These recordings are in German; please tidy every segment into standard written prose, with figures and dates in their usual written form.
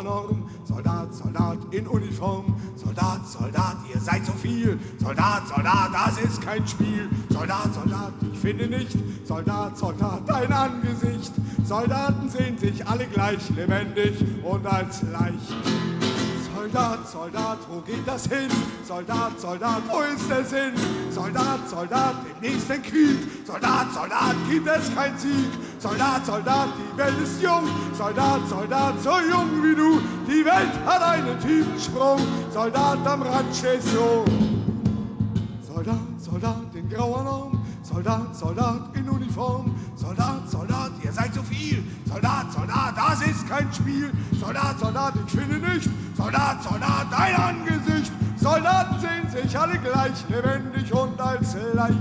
Norm. Soldat, Soldat in Uniform. Soldat, Soldat, ihr seid so viel. Soldat, Soldat, das ist kein Spiel. Soldat, Soldat, ich finde nicht. Soldat, Soldat, dein Angesicht. Soldaten sehen sich alle gleich lebendig und als leicht. Soldat, Soldat, wo geht das hin? Soldat, Soldat, wo ist der Sinn? Soldat, Soldat, im nächsten Krieg. Soldat, Soldat, gibt es kein Sieg. Soldat, Soldat, die Welt ist jung. Soldat, Soldat, so jung wie du. Die Welt hat einen tiefen Sprung. Soldat, am Rand stehst du. Soldat, Soldat in grauer Norm. Soldat, Soldat in Uniform. Soldat, Soldat, ihr seid so viel. Soldat, Soldat, das ist kein Spiel. Soldat, Soldat, ich finde nicht. Soldat, Soldat, dein Angesicht. Soldaten sehen sich alle gleich, lebendig und als leicht.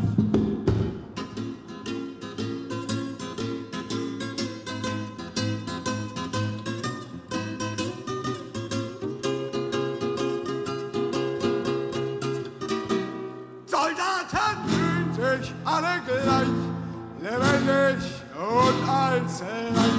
Soldaten fühlen sich alle gleich, lebendig und als leicht.